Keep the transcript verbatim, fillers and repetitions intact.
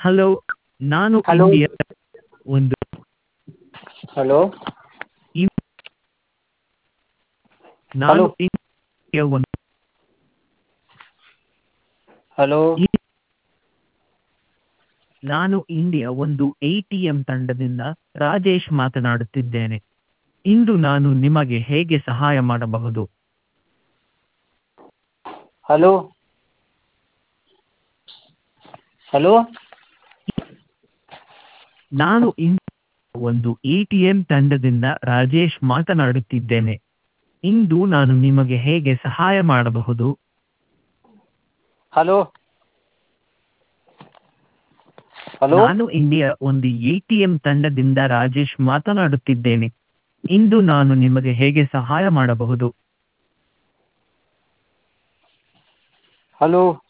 Hello, ನಾನು hello India ಒಂದು hello ಇ ಹಲೋ ನಾನು ಇಂಡಿಯಾ ಒಂದು ಹಲೋ ಇ ನಾನು ಇಂಡಿಯಾ ಒಂದು ಎಟಿಎಂ ತಂಡದಿಂದ ರಾಜೇಶ್ ಮಾತನಾಡುತ್ತಿದ್ದೇನೆ. ಇಂದು ನಾನು ನಿಮಗೆ ಹೇಗೆ ಸಹಾಯ ಮಾಡಬಹುದು? ಹಲೋ ಹಲೋ ನಾನು ಇಂಡಿಯಾ ಒಂದು ಎಟಿಎಂ ತಂಡದಿಂದ ರಾಜೇಶ್ ಮಾತನಾಡುತ್ತಿದ್ದೇನೆ. ಇಂದು ನಾನು ನಿಮಗೆ ಹೇಗೆ ಸಹಾಯ ಮಾಡಬಹುದು? ಹಲೋ ಹಲೋ ನಾನು ಇಂಡಿಯಾ ಒಂದು ಎಟಿಎಂ ತಂಡದಿಂದ ರಾಜೇಶ್ ಮಾತನಾಡುತ್ತಿದ್ದೇನೆ. ಇಂದು ನಾನು ನಿಮಗೆ ಹೇಗೆ ಸಹಾಯ ಮಾಡಬಹುದು? ಹಲೋ